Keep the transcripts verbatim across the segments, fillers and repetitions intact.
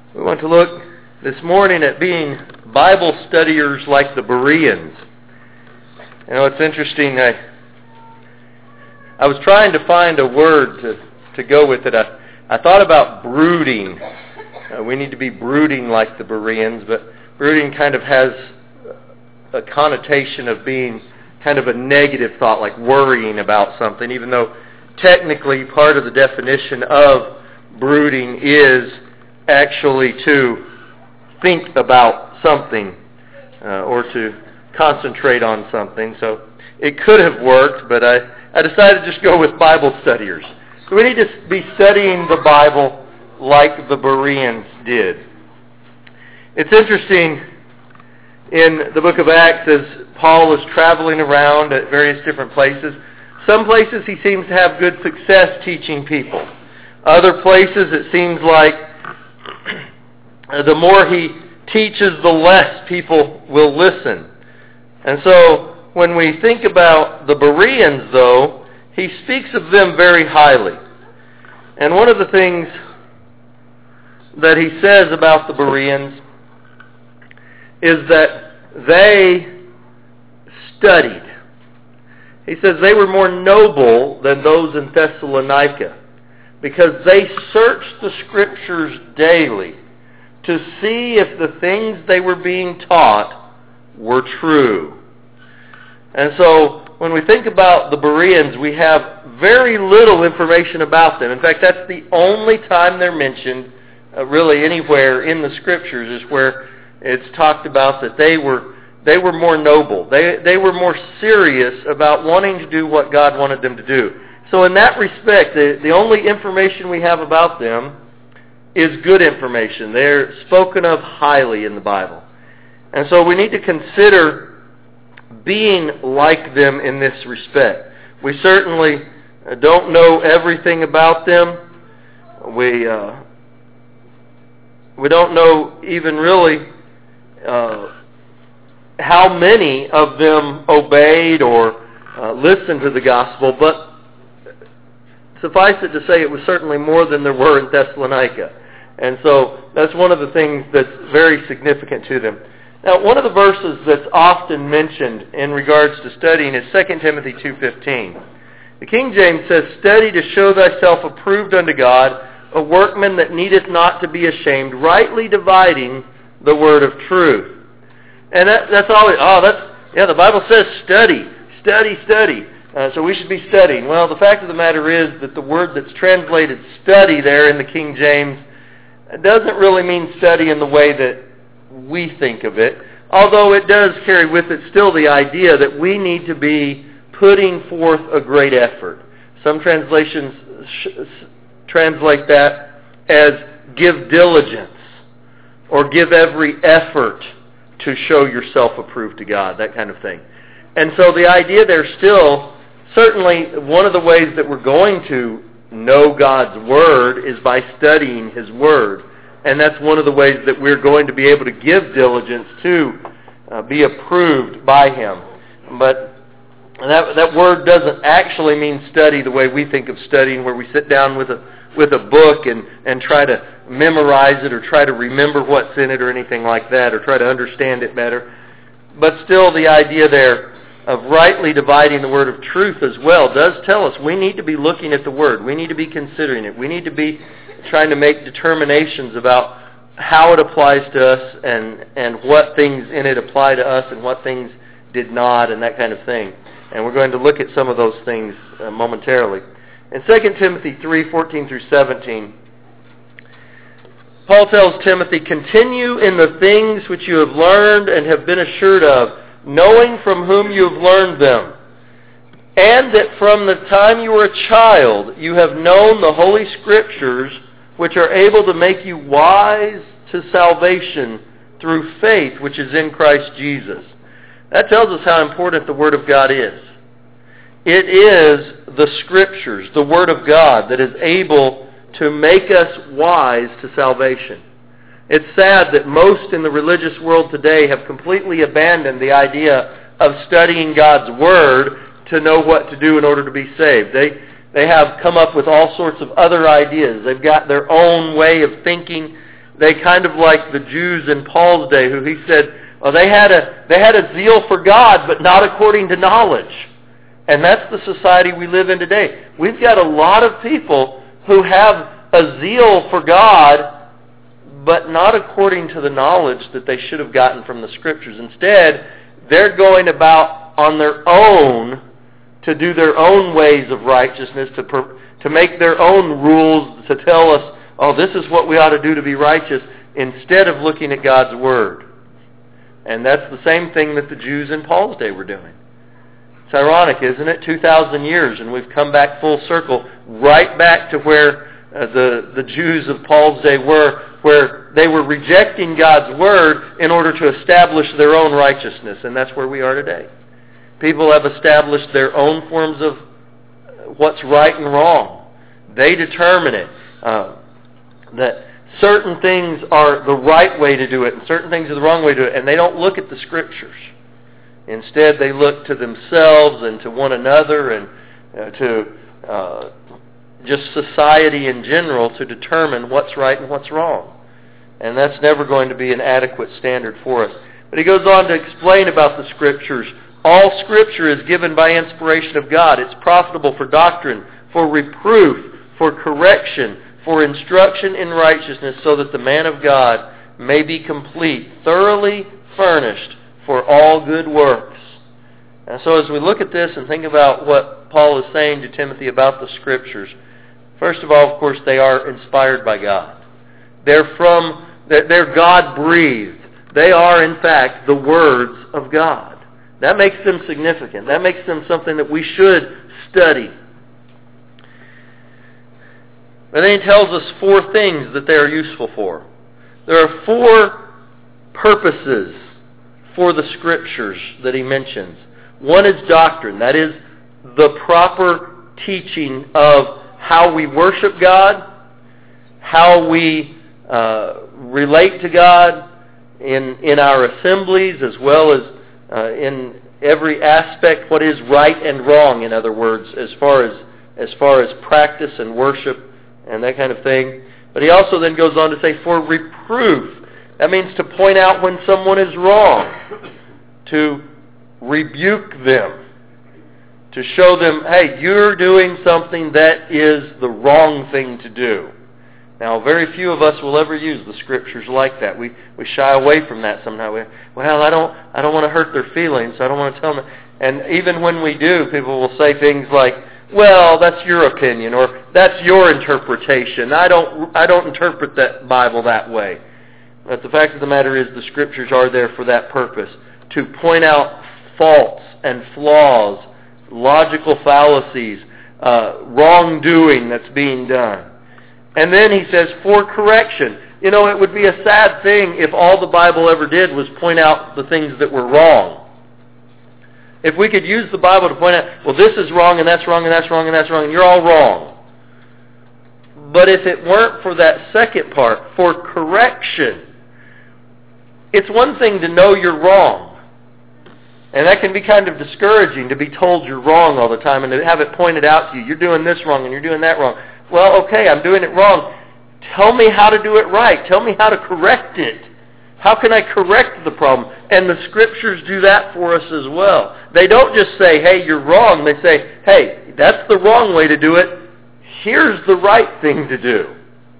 We want to look this morning at being Bible studiers like the Bereans. You know, it's interesting. I, I was trying to find a word to, to go with it. I, I thought about brooding. Uh, we need to be brooding like the Bereans, but brooding kind of has a connotation of being kind of a negative thought, like worrying about something, even though technically part of the definition of brooding is actually to think about something uh, or to concentrate on something. So it could have worked, but I, I decided to just go with Bible studiers. So we need to be studying the Bible like the Bereans did. It's interesting in the book of Acts as Paul is traveling around at various different places. Some places he seems to have good success teaching people. Other places it seems like the more he teaches, the less people will listen. And so when we think about the Bereans, though, he speaks of them very highly. And one of the things that he says about the Bereans is that they studied. He says they were more noble than those in Thessalonica because they searched the Scriptures daily to see if the things they were being taught were true. And so when we think about the Bereans, we have very little information about them. In fact, that's the only time they're mentioned uh, really anywhere in the Scriptures is where it's talked about that they were they were more noble. They they were more serious about wanting to do what God wanted them to do. So in that respect, the, the only information we have about them is good information. They're spoken of highly in the Bible. And so we need to consider being like them in this respect. We certainly don't know everything about them. We uh, we don't know even really uh, how many of them obeyed or uh, listened to the gospel, but suffice it to say it was certainly more than there were in Thessalonica. And so that's one of the things that's very significant to them. Now, one of the verses that's often mentioned in regards to studying is Second Timothy two fifteen. The King James says, "Study to show thyself approved unto God, a workman that needeth not to be ashamed, rightly dividing the word of truth." And that, that's always, oh, that's, yeah, the Bible says study, study, study. Uh, so we should be studying. Well, the fact of the matter is that the word that's translated study there in the King James doesn't really mean study in the way that we think of it, although it does carry with it still the idea that we need to be putting forth a great effort. Some translations sh- translate that as give diligence or give every effort to show yourself approved to God, that kind of thing. And so the idea there still, certainly one of the ways that we're going to know God's Word is by studying His Word. And that's one of the ways that we're going to be able to give diligence to uh, be approved by Him. But that that word doesn't actually mean study the way we think of studying, where we sit down with a with a book and, and try to memorize it or try to remember what's in it or anything like that or try to understand it better. But still the idea there of rightly dividing the word of truth as well does tell us we need to be looking at the Word. We need to be considering it. We need to be trying to make determinations about how it applies to us and, and what things in it apply to us and what things did not and that kind of thing. And we're going to look at some of those things uh, momentarily. In Second Timothy three fourteen through seventeen, Paul tells Timothy, "Continue in the things which you have learned and have been assured of, knowing from whom you have learned them, and that from the time you were a child you have known the Holy Scriptures, which are able to make you wise to salvation through faith which is in Christ Jesus." That tells us how important the Word of God is. It is the Scriptures, the Word of God, that is able to make us wise to salvation. It's sad that most in the religious world today have completely abandoned the idea of studying God's Word to know what to do in order to be saved. They they have come up with all sorts of other ideas. They've got their own way of thinking. they kind of like the Jews in Paul's day, who he said, well, they had a they had a zeal for God, but not according to knowledge. And that's the society we live in today. We've got a lot of people who have a zeal for God, but not according to the knowledge that they should have gotten from the Scriptures. Instead, they're going about on their own to do their own ways of righteousness, to per, to make their own rules, to tell us, oh, this is what we ought to do to be righteous, instead of looking at God's Word. And that's the same thing that the Jews in Paul's day were doing. It's ironic, isn't it? two thousand years, and we've come back full circle, right back to where uh, the, the Jews of Paul's day were, where they were rejecting God's Word in order to establish their own righteousness. And that's where we are today. People have established their own forms of what's right and wrong. They determine it. Uh, that certain things are the right way to do it and certain things are the wrong way to do it, and they don't look at the Scriptures. Instead, they look to themselves and to one another and uh, to uh, just society in general to determine what's right and what's wrong. And that's never going to be an adequate standard for us. But he goes on to explain about the Scriptures. All Scripture is given by inspiration of God. It's profitable for doctrine, for reproof, for correction, for instruction in righteousness, so that the man of God may be complete, thoroughly furnished for all good works. And so as we look at this and think about what Paul is saying to Timothy about the Scriptures, first of all, of course, they are inspired by God. They're from, they're God-breathed. They are, in fact, the words of God. That makes them significant. That makes them something that we should study. But then he tells us four things that they are useful for. There are four purposes for the Scriptures that he mentions. One is doctrine. That is the proper teaching of how we worship God, how we uh, relate to God in, in our assemblies, as well as uh, in every aspect, what is right and wrong, in other words, as far as as far as practice and worship and that kind of thing. But he also then goes on to say, for reproof. That means to point out when someone is wrong, to rebuke them, to show them, hey, you're doing something that is the wrong thing to do. Now, very few of us will ever use the Scriptures like that. We we shy away from that somehow. We, well, I don't I don't want to hurt their feelings, so I don't want to tell them. And even when we do, people will say things like, well, that's your opinion, or that's your interpretation. I don't I don't interpret that Bible that way. But the fact of the matter is the Scriptures are there for that purpose, to point out faults and flaws, logical fallacies, uh, wrongdoing that's being done. And then he says, for correction. You know, it would be a sad thing if all the Bible ever did was point out the things that were wrong. If we could use the Bible to point out, well, this is wrong, and that's wrong, and that's wrong, and that's wrong, and you're all wrong. But if it weren't for that second part, for correction, it's one thing to know you're wrong. And that can be kind of discouraging, to be told you're wrong all the time and to have it pointed out to you. You're doing this wrong and you're doing that wrong. Well, okay, I'm doing it wrong. Tell me how to do it right. Tell me how to correct it. How can I correct the problem? And the Scriptures do that for us as well. They don't just say, hey, you're wrong. They say, hey, that's the wrong way to do it. Here's the right thing to do.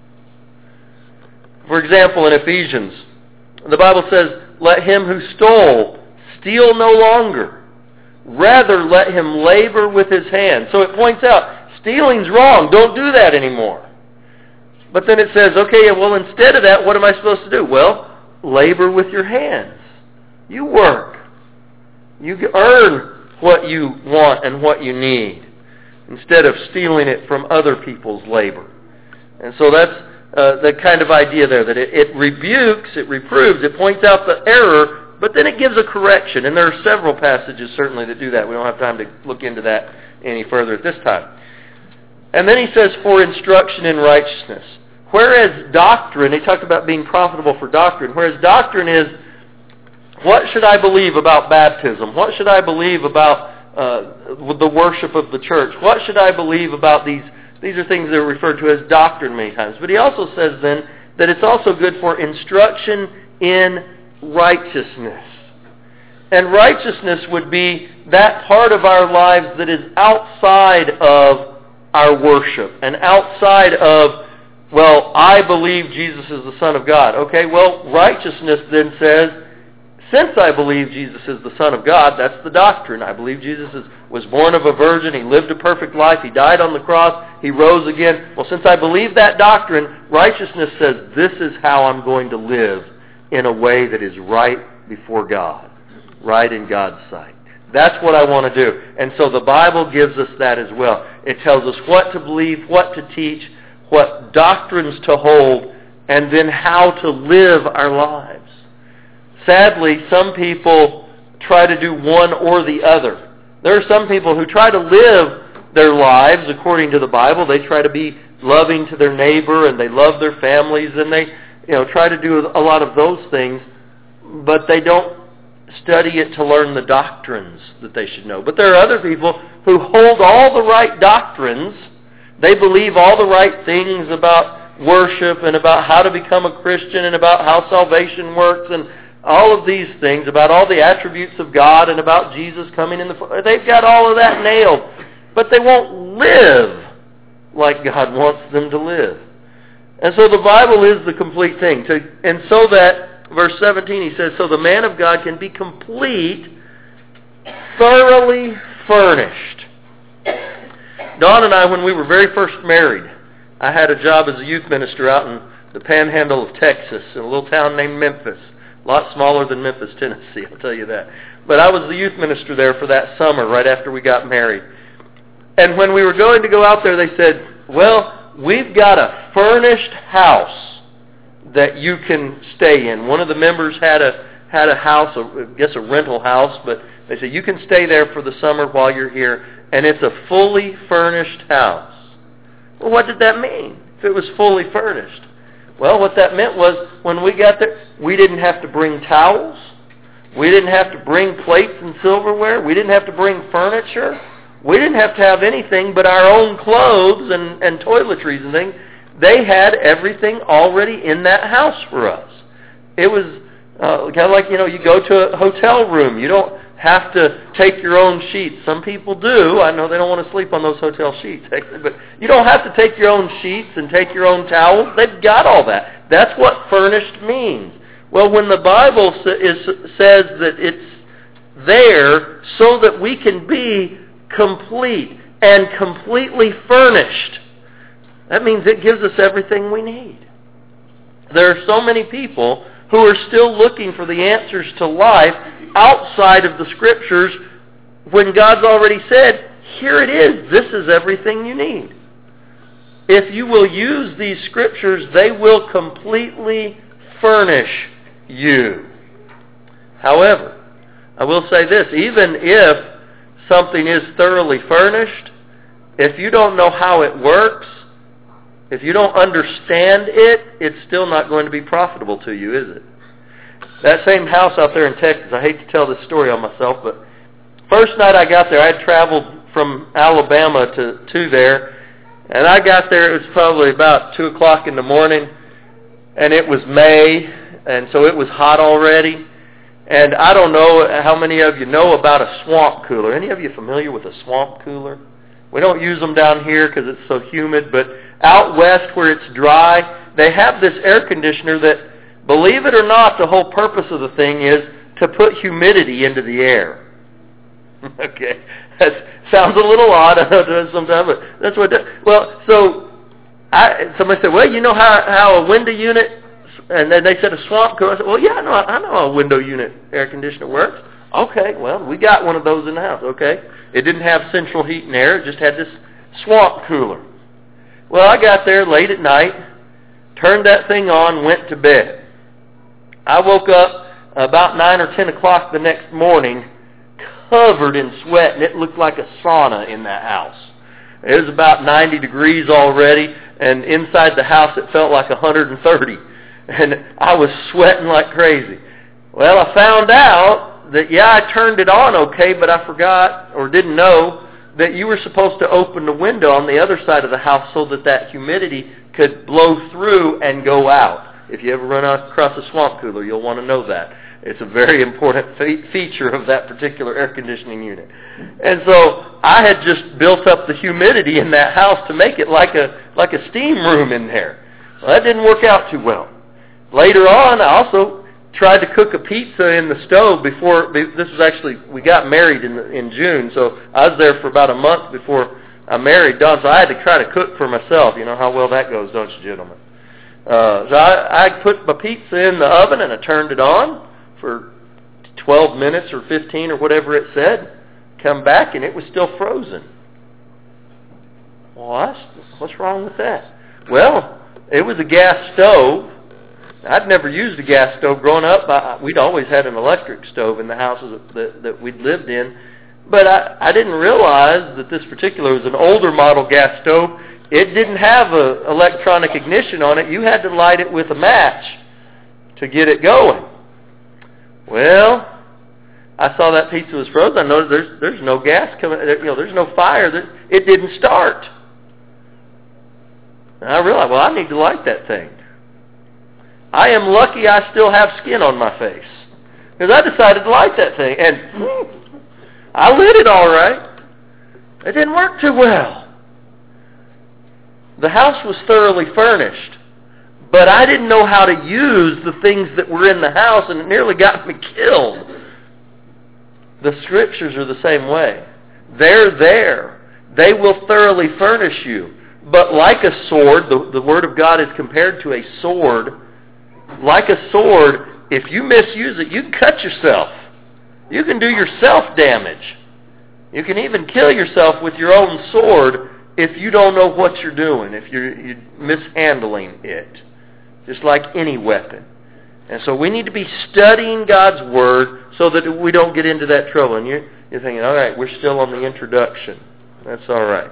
For example, in Ephesians, the Bible says, let him who stole steal no longer. Rather, let him labor with his hands. So it points out, stealing's wrong. Don't do that anymore. But then it says, okay, well, instead of that, what am I supposed to do? Well, labor with your hands. You work. You earn what you want and what you need, instead of stealing it from other people's labor. And so that's uh, the kind of idea there, that it, it rebukes, it reproves, it points out the error, but then it gives a correction. And there are several passages certainly that do that. We don't have time to look into that any further at this time. And then he says, for instruction in righteousness. Whereas doctrine, he talked about being profitable for doctrine, whereas doctrine is, what should I believe about baptism? What should I believe about uh, the worship of the church? What should I believe about these? These are things that are referred to as doctrine many times. But he also says then, that it's also good for instruction in righteousness. And righteousness would be that part of our lives that is outside of our worship and outside of, well, I believe Jesus is the Son of God. Okay, well, righteousness then says, since I believe Jesus is the Son of God, that's the doctrine. I believe Jesus is, was born of a virgin. He lived a perfect life. He died on the cross. He rose again. Well, since I believe that doctrine, righteousness says this is how I'm going to live in a way that is right before God, right in God's sight. That's what I want to do. And so the Bible gives us that as well. It tells us what to believe, what to teach, what doctrines to hold, and then how to live our lives. Sadly, some people try to do one or the other. There are some people who try to live their lives according to the Bible. They try to be loving to their neighbor, and they love their families, and they, you know, try to do a lot of those things, but they don't study it to learn the doctrines that they should know. But there are other people who hold all the right doctrines. They believe all the right things about worship and about how to become a Christian and about how salvation works and all of these things, about all the attributes of God and about Jesus coming in the... They've got all of that nailed, but they won't live like God wants them to live. And so the Bible is the complete thing. To, and so that, verse seventeen, he says, so the man of God can be complete, thoroughly furnished. Dawn and I, when we were very first married, I had a job as a youth minister out in the panhandle of Texas, in a little town named Memphis. A lot smaller than Memphis, Tennessee, I'll tell you that. But I was the youth minister there for that summer, right after we got married. And when we were going to go out there, they said, well, we've got a furnished house that you can stay in. One of the members had a had a house, a, I guess a rental house, but they said, you can stay there for the summer while you're here, and it's a fully furnished house. Well, what did that mean, if it was fully furnished? Well, what that meant was when we got there, we didn't have to bring towels. We didn't have to bring plates and silverware. We didn't have to bring furniture. We didn't have to have anything but our own clothes and, and toiletries and things. They had everything already in that house for us. It was uh, kind of like, you know, you go to a hotel room. You don't have to take your own sheets. Some people do. I know they don't want to sleep on those hotel sheets, but you don't have to take your own sheets and take your own towels. They've got all that. That's what furnished means. Well, when the Bible is, says that it's there so that we can be complete and completely furnished, that means it gives us everything we need. There are so many people who are still looking for the answers to life outside of the Scriptures when God's already said, here it is, this is everything you need. If you will use these Scriptures, they will completely furnish you. However, I will say this, even if something is thoroughly furnished, if you don't know how it works, if you don't understand it, it's still not going to be profitable to you, is it? That same house out there in Texas, I hate to tell this story on myself, but first night I got there, I had traveled from Alabama to, to there, and I got there, it was probably about two o'clock in the morning, and it was May, and so it was hot already. And I don't know how many of you know about a swamp cooler. Any of you familiar with a swamp cooler? We don't use them down here because it's so humid, but out west where it's dry, they have this air conditioner that, believe it or not, the whole purpose of the thing is to put humidity into the air. Okay, that sounds a little odd, I know sometimes, but that's what it does. Well, so I, somebody said, well, you know how, how a window unit, and then they said a swamp cooler. I said, well, yeah, I know, I know how a window unit air conditioner works. Okay, well, we got one of those in the house, okay? It didn't have central heat and air, it just had this swamp cooler. Well, I got there late at night, turned that thing on, went to bed. I woke up about nine or ten o'clock the next morning, covered in sweat, and it looked like a sauna in that house. It was about ninety degrees already, and inside the house it felt like one hundred thirty. And I was sweating like crazy. Well, I found out that, yeah, I turned it on okay, but I forgot or didn't know that you were supposed to open the window on the other side of the house so that that humidity could blow through and go out. If you ever run across a swamp cooler, you'll want to know that. It's a very important fe- feature of that particular air conditioning unit. And so I had just built up the humidity in that house to make it like a like a steam room in there. Well, that didn't work out too well. Later on, I also tried to cook a pizza in the stove before. This was actually, we got married in the, in June, so I was there for about a month before I married Dawn, so I had to try to cook for myself. You know how well that goes, don't you, gentlemen? Uh, so I, I put my pizza in the oven and I turned it on for twelve minutes or fifteen or whatever it said. Come back and it was still frozen. Well, what's wrong with that? Well, it was a gas stove. I'd never used a gas stove growing up. I, we'd always had an electric stove in the houses that, that we'd lived in. But I, I didn't realize that this particular was an older model gas stove. It didn't have an electronic ignition on it. You had to light it with a match to get it going. Well, I saw that pizza was frozen. I noticed there's there's no gas coming. You know, there's no fire. It didn't start. And I realized, well, I need to light that thing. I am lucky I still have skin on my face, because I decided to light that thing, and hmm, I lit it all right. It didn't work too well. The house was thoroughly furnished, but I didn't know how to use the things that were in the house, and it nearly got me killed. The Scriptures are the same way. They're there. They will thoroughly furnish you. But like a sword, the, the Word of God is compared to a sword. Like a sword, if you misuse it, you can cut yourself. You can do yourself damage. You can even kill yourself with your own sword if you don't know what you're doing, if you're, you're mishandling it. Just like any weapon. And so we need to be studying God's Word so that we don't get into that trouble. And you're, you're thinking, all right, we're still on the introduction. That's all right.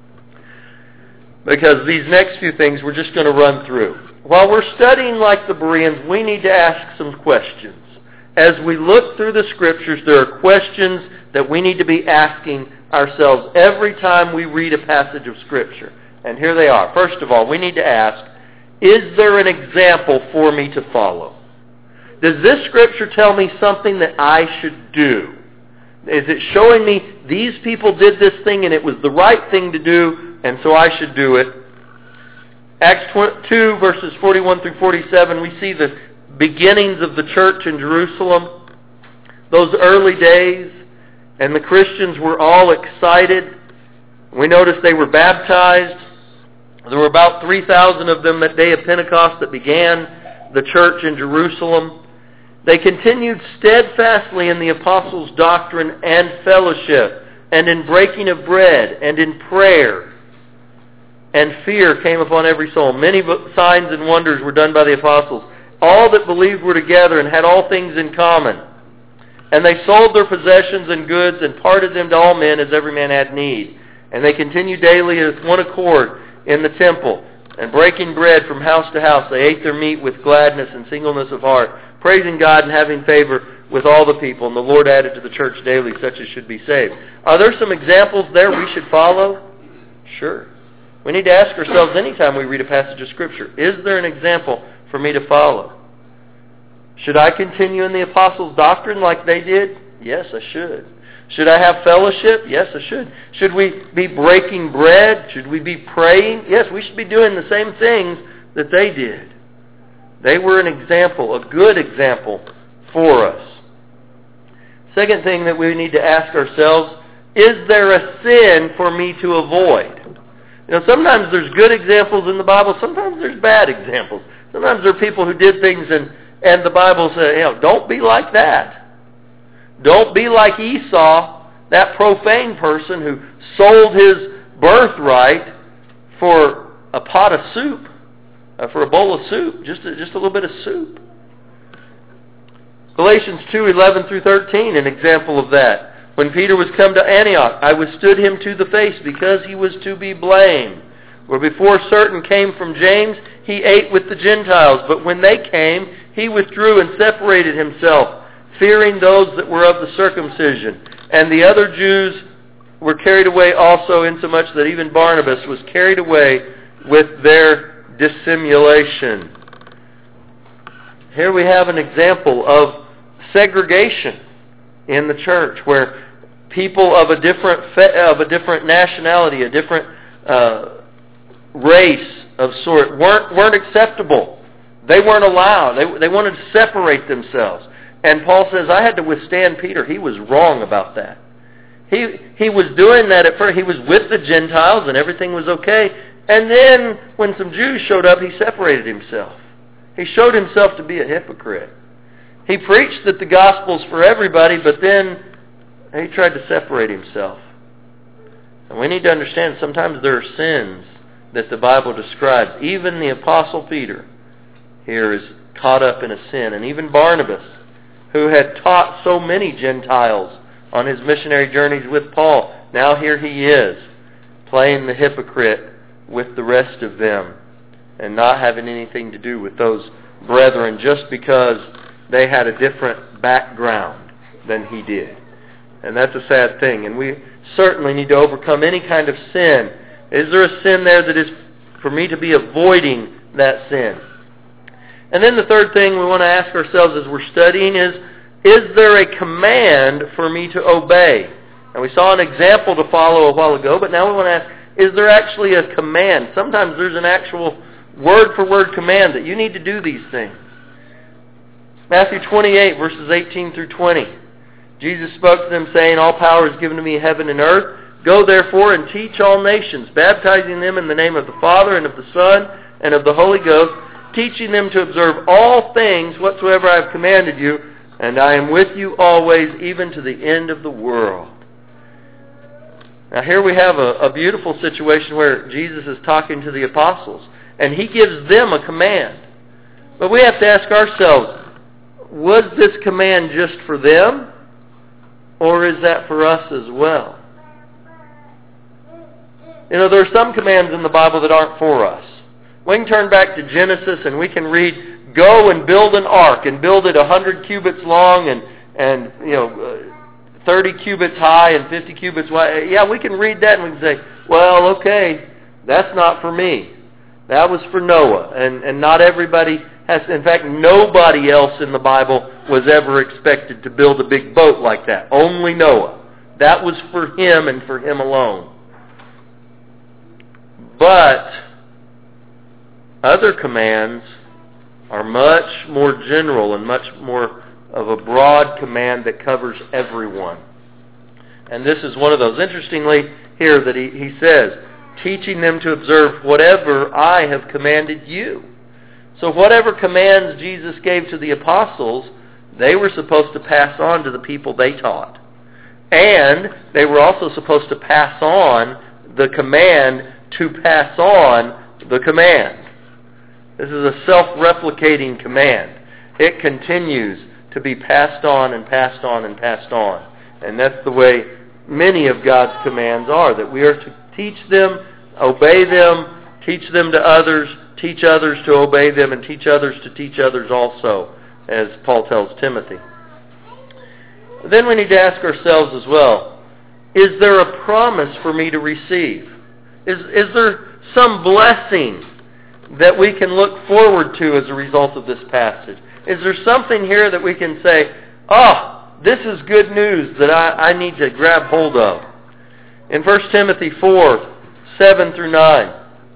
Because these next few things we're just going to run through. While we're studying like the Bereans, we need to ask some questions. As we look through the Scriptures, there are questions that we need to be asking ourselves every time we read a passage of Scripture. And here they are. First of all, we need to ask, is there an example for me to follow? Does this Scripture tell me something that I should do? Is it showing me these people did this thing and it was the right thing to do, and so I should do it? Acts two, verses forty-one through forty-seven, we see the beginnings of the church in Jerusalem. Those early days, and the Christians were all excited. We noticed they were baptized. There were about three thousand of them that day of Pentecost that began the church in Jerusalem. They continued steadfastly in the apostles' doctrine and fellowship, and in breaking of bread, and in prayer. And fear came upon every soul. Many signs and wonders were done by the apostles. All that believed were together and had all things in common. And they sold their possessions and goods and parted them to all men as every man had need. And they continued daily with one accord in the temple, and breaking bread from house to house. They ate their meat with gladness and singleness of heart, praising God and having favor with all the people. And the Lord added to the church daily such as should be saved. Are there some examples there we should follow? Sure. We need to ask ourselves anytime we read a passage of Scripture, is there an example for me to follow? Should I continue in the apostles' doctrine like they did? Yes, I should. Should I have fellowship? Yes, I should. Should we be breaking bread? Should we be praying? Yes, we should be doing the same things that they did. They were an example, a good example for us. Second thing that we need to ask ourselves, is there a sin for me to avoid? You know, sometimes there's good examples in the Bible. Sometimes there's bad examples. Sometimes there are people who did things and, and the Bible says, you know, don't be like that. Don't be like Esau, that profane person who sold his birthright for a pot of soup, uh, for a bowl of soup, just a, just a little bit of soup. Galatians two, eleven through thirteen, an example of that. When Peter was come to Antioch, I withstood him to the face because he was to be blamed. Where before certain came from James, he ate with the Gentiles. But when they came, he withdrew and separated himself, fearing those that were of the circumcision. And the other Jews were carried away also, insomuch that even Barnabas was carried away with their dissimulation. Here we have an example of segregation in the church, where people of a different fa- of a different nationality, a different uh, race of sort, weren't weren't acceptable. They weren't allowed. They they wanted to separate themselves. And Paul says, I had to withstand Peter. He was wrong about that. He he was doing that at first. He was with the Gentiles and everything was okay. And then when some Jews showed up, he separated himself. He showed himself to be a hypocrite. He preached that the gospel's for everybody, but then he tried to separate himself. And we need to understand sometimes there are sins that the Bible describes. Even the Apostle Peter here is caught up in a sin. And even Barnabas, who had taught so many Gentiles on his missionary journeys with Paul, now here he is, playing the hypocrite with the rest of them and not having anything to do with those brethren just because they had a different background than he did. And that's a sad thing. And we certainly need to overcome any kind of sin. Is there a sin there that is for me to be avoiding that sin? And then the third thing we want to ask ourselves as we're studying is, is there a command for me to obey? And we saw an example to follow a while ago, but now we want to ask, is there actually a command? Sometimes there's an actual word-for-word command that you need to do these things. Matthew twenty-eight, verses eighteen through twenty. Jesus spoke to them, saying, all power is given to me in heaven and earth. Go therefore and teach all nations, baptizing them in the name of the Father and of the Son and of the Holy Ghost, teaching them to observe all things whatsoever I have commanded you, and I am with you always, even to the end of the world. Now here we have a, a beautiful situation where Jesus is talking to the apostles, and he gives them a command. But we have to ask ourselves, was this command just for them, or is that for us as well? You know, there are some commands in the Bible that aren't for us. We can turn back to Genesis and we can read, go and build an ark, and build it a hundred cubits long and, and you know, uh, thirty cubits high and fifty cubits wide. Yeah, we can read that and we can say, well, okay, that's not for me. That was for Noah. And, and not everybody has, in fact, nobody else in the Bible was ever expected to build a big boat like that. Only Noah. That was for him and for him alone. But other commands are much more general and much more of a broad command that covers everyone. And this is one of those. Interestingly, here that he, he says, teaching them to observe whatever I have commanded you. So whatever commands Jesus gave to the apostles, they were supposed to pass on to the people they taught. And they were also supposed to pass on the command to pass on the command. This is a self-replicating command. It continues to be passed on and passed on and passed on. And that's the way many of God's commands are, that we are to teach them, obey them, teach them to others, teach others to obey them, and teach others to teach others also, as Paul tells Timothy. Then we need to ask ourselves as well, is there a promise for me to receive? Is, is there some blessing that we can look forward to as a result of this passage? Is there something here that we can say, oh, this is good news that I, I need to grab hold of? In First Timothy four, seven through nine,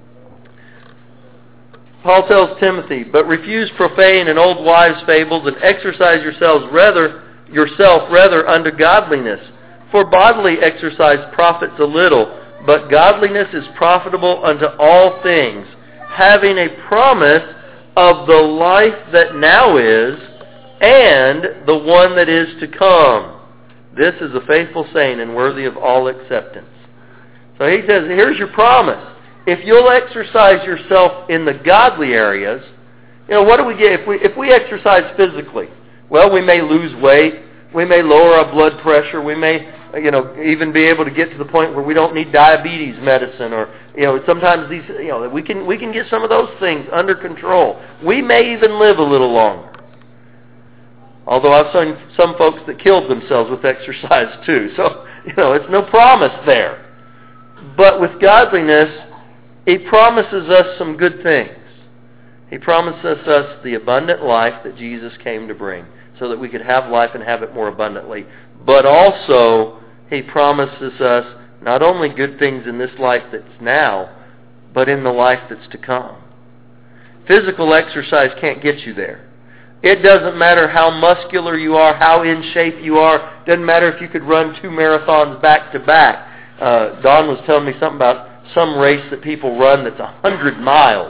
Paul tells Timothy, but refuse profane and old wives' fables, and exercise yourselves rather yourself rather unto godliness. For bodily exercise profits a little, but godliness is profitable unto all things, having a promise of the life that now is, and the one that is to come. This is a faithful saying and worthy of all acceptance. So he says, here's your promise. If you'll exercise yourself in the godly areas, you know, what do we get if we if we exercise physically? Well, we may lose weight, we may lower our blood pressure, we may, you know, even be able to get to the point where we don't need diabetes medicine, or, you know, sometimes these, you know, we can we can get some of those things under control. We may even live a little longer. Although I've seen some folks that killed themselves with exercise too. So, you know, it's no promise there. But with godliness, He promises us some good things. He promises us the abundant life that Jesus came to bring, so that we could have life and have it more abundantly. But also, He promises us not only good things in this life that's now, but in the life that's to come. Physical exercise can't get you there. It doesn't matter how muscular you are, how in shape you are. It doesn't matter if you could run two marathons back to back. Uh, Don was telling me something about some race that people run that's a hundred miles.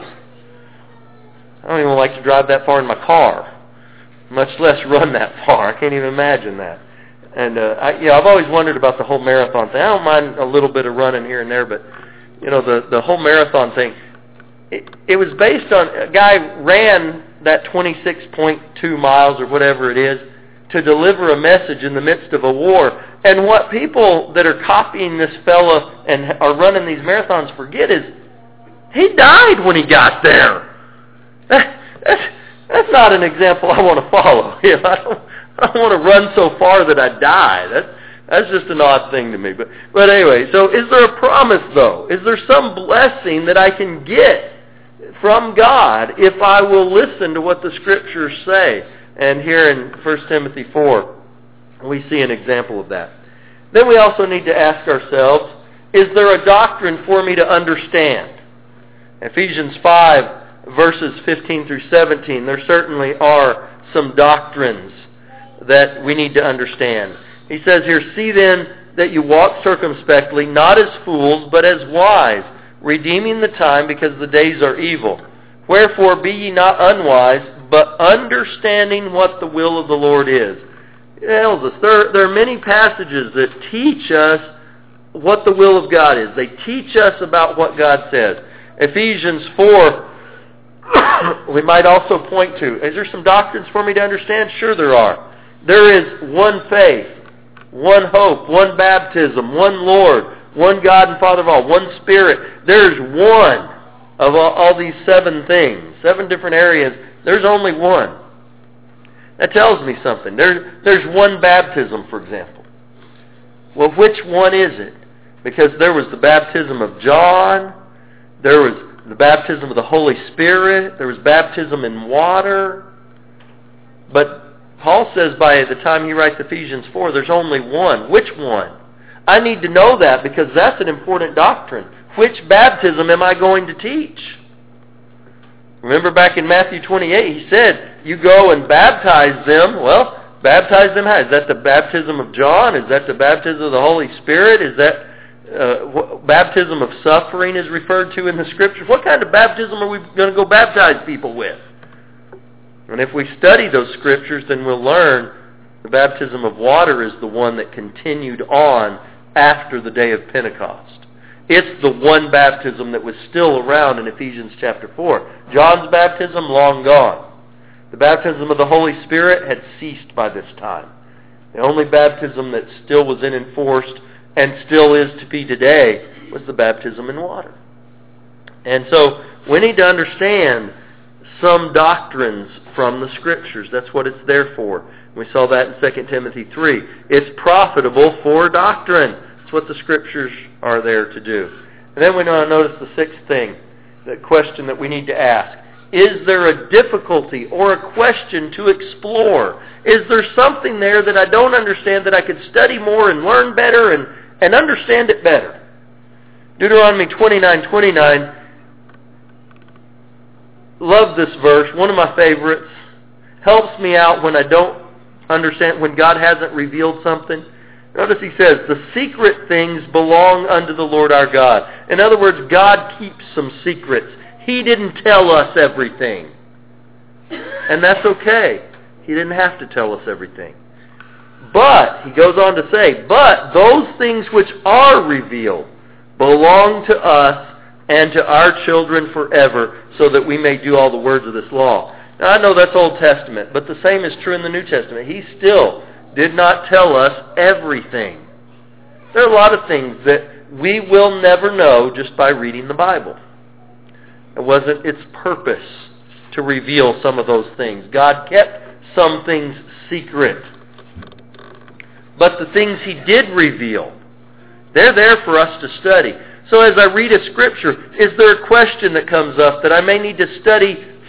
I don't even like to drive that far in my car, much less run that far. I can't even imagine that. And uh, I, yeah, I've always wondered about the whole marathon thing. I don't mind a little bit of running here and there, but you know, the the whole marathon thing. It, it was based on a guy ran that twenty-six point two miles or whatever it is to deliver a message in the midst of a war. And what people that are copying this fella and are running these marathons forget is he died when he got there. That, that's, that's not an example I want to follow. You know, I don't, I don't want to run so far that I die. That, that's just an odd thing to me. But, but anyway, so is there a promise, though? Is there some blessing that I can get from God if I will listen to what the Scriptures say? And here in First Timothy four, we see an example of that. Then we also need to ask ourselves, is there a doctrine for me to understand? Ephesians five, verses fifteen through seventeen, there certainly are some doctrines that we need to understand. He says here, see then that you walk circumspectly, not as fools, but as wise, redeeming the time because the days are evil. Wherefore be ye not unwise, but understanding what the will of the Lord is. It tells us there, there are many passages that teach us what the will of God is. They teach us about what God says. Ephesians four, we might also point to. Is there some doctrines for me to understand? Sure there are. There is one faith, one hope, one baptism, one Lord, one God and Father of all, one Spirit. There's one of all, all these seven things, seven different areas. There's only one. That tells me something. There, there's one baptism, for example. Well, which one is it? Because there was the baptism of John, there was the baptism of the Holy Spirit, there was baptism in water. But Paul says by the time he writes Ephesians four, there's only one. Which one? I need to know that because that's an important doctrine. Which baptism am I going to teach? Remember back in Matthew twenty-eight, he said, you go and baptize them. Well, baptize them how? Is that the baptism of John? Is that the baptism of the Holy Spirit? Is that uh, baptism of suffering is referred to in the Scriptures? What kind of baptism are we going to go baptize people with? And if we study those Scriptures, then we'll learn the baptism of water is the one that continued on after the day of Pentecost. It's the one baptism that was still around in Ephesians chapter four. John's baptism, long gone. The baptism of the Holy Spirit had ceased by this time. The only baptism that still was in enforced and still is to be today was the baptism in water. And so we need to understand some doctrines from the Scriptures. That's what it's there for. We saw that in Second Timothy three. It's profitable for doctrine. That's what the Scriptures are there to do. And then we now notice the sixth thing, the question that we need to ask. Is there a difficulty or a question to explore? Is there something there that I don't understand that I could study more and learn better and, and understand it better? Deuteronomy twenty-nine twenty-nine. Love this verse, one of my favorites. Helps me out when I don't understand, when God hasn't revealed something. Notice he says, the secret things belong unto the Lord our God. In other words, God keeps some secrets. He didn't tell us everything. And that's okay. He didn't have to tell us everything. But, he goes on to say, but those things which are revealed belong to us and to our children forever, so that we may do all the words of this law. Now, I know that's Old Testament, but the same is true in the New Testament. He still did not tell us everything. There are a lot of things that we will never know just by reading the Bible. It wasn't its purpose to reveal some of those things. God kept some things secret. But the things He did reveal, they're there for us to study. So as I read a Scripture, is there a question that comes up that I may need to study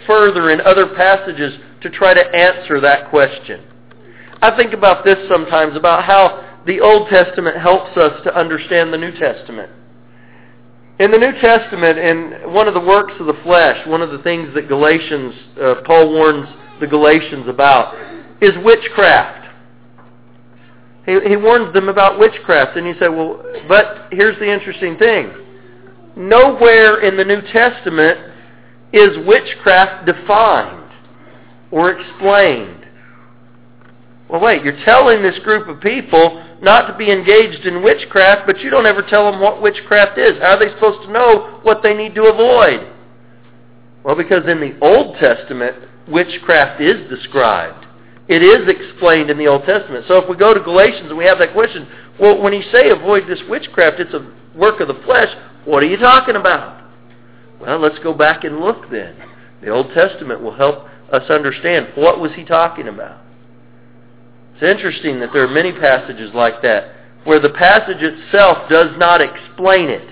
further in other passages to try to answer that question. I think about this sometimes, about how the Old Testament helps us to understand the New Testament. In the New Testament, in one of the works of the flesh, one of the things that Galatians, uh, Paul warns the Galatians about, is witchcraft. He, he warns them about witchcraft, and he said, well, but here's the interesting thing. Nowhere in the New Testament is witchcraft defined or explained. Well, wait, you're telling this group of people not to be engaged in witchcraft, but you don't ever tell them what witchcraft is. How are they supposed to know what they need to avoid? Well, because in the Old Testament, witchcraft is described. It is explained in the Old Testament. So if we go to Galatians and we have that question, well, when you say avoid this witchcraft, it's a work of the flesh, what are you talking about? Well, let's go back and look then. The Old Testament will help us understand what was he talking about. It's interesting that there are many passages like that where the passage itself does not explain it.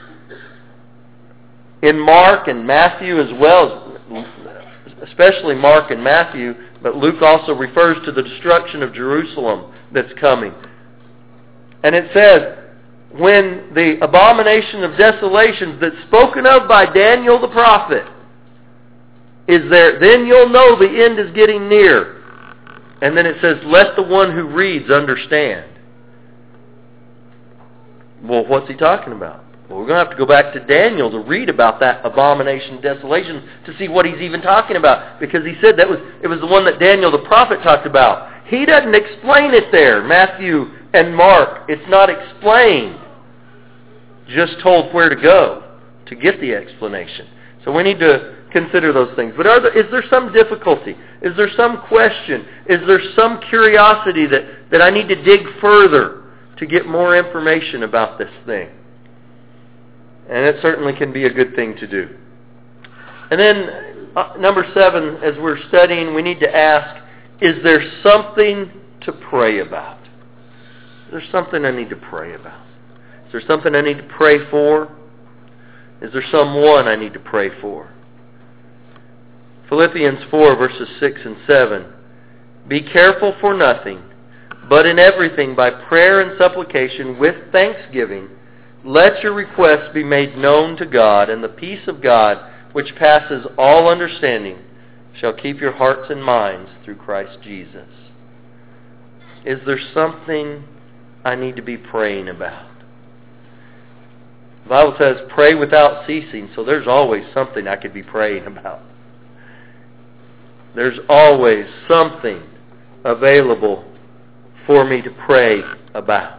In Mark and Matthew as well, especially Mark and Matthew, but Luke also refers to the destruction of Jerusalem that's coming. And it says, when the abomination of desolations that's spoken of by Daniel the prophet is there, then you'll know the end is getting near. And then it says, let the one who reads understand. Well, what's he talking about? Well, we're going to have to go back to Daniel to read about that abomination of desolation to see what he's even talking about. Because he said that was it was the one that Daniel the prophet talked about. He doesn't explain it there, Matthew and Mark. It's not explained. Just told where to go to get the explanation. So we need to consider those things. But are there, is there some difficulty? Is there some question? Is there some curiosity that, that I need to dig further to get more information about this thing? And it certainly can be a good thing to do. And then, uh, number seven, as we're studying, we need to ask, is there something to pray about? Is there something I need to pray about? Is there something I need to pray for? Is there someone I need to pray for? Philippians four, verses six and seven. Be careful for nothing, but in everything by prayer and supplication with thanksgiving, let your requests be made known to God, and the peace of God, which passes all understanding, shall keep your hearts and minds through Christ Jesus. Is there something I need to be praying about? The Bible says pray without ceasing, so there's always something I could be praying about. There's always something available for me to pray about.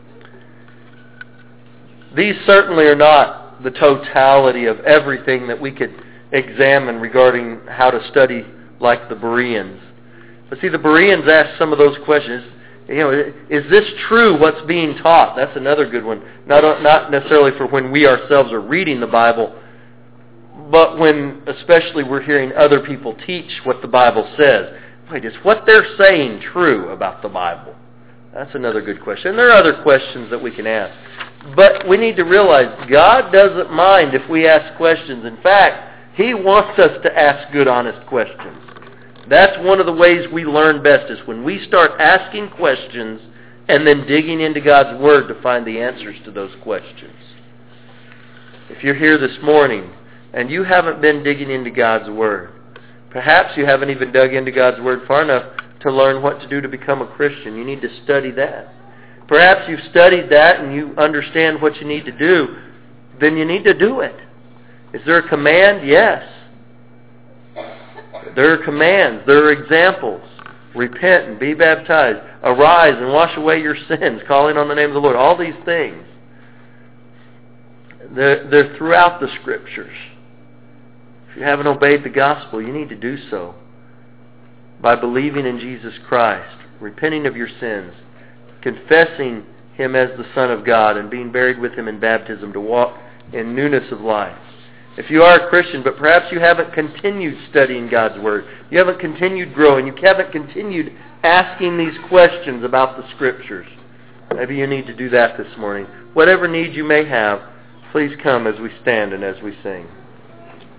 These certainly are not the totality of everything that we could examine regarding how to study like the Bereans. But see, the Bereans asked some of those questions. You know, is this true what's being taught? That's another good one. Not, not necessarily for when we ourselves are reading the Bible, but when especially we're hearing other people teach what the Bible says. Wait, is what they're saying true about the Bible? That's another good question. And there are other questions that we can ask. But we need to realize God doesn't mind if we ask questions. In fact, He wants us to ask good, honest questions. That's one of the ways we learn best, is when we start asking questions and then digging into God's Word to find the answers to those questions. If you're here this morning and you haven't been digging into God's Word, perhaps you haven't even dug into God's Word far enough to learn what to do to become a Christian. You need to study that. Perhaps you've studied that and you understand what you need to do, then you need to do it. Is there a command? Yes. There are commands. There are examples. Repent and be baptized. Arise and wash away your sins, calling on the name of the Lord. All these things. They're, they're throughout the Scriptures. If you haven't obeyed the gospel, you need to do so by believing in Jesus Christ, repenting of your sins, confessing Him as the Son of God, and being buried with Him in baptism to walk in newness of life. If you are a Christian, but perhaps you haven't continued studying God's Word, you haven't continued growing, you haven't continued asking these questions about the Scriptures, maybe you need to do that this morning. Whatever need you may have, please come as we stand and as we sing.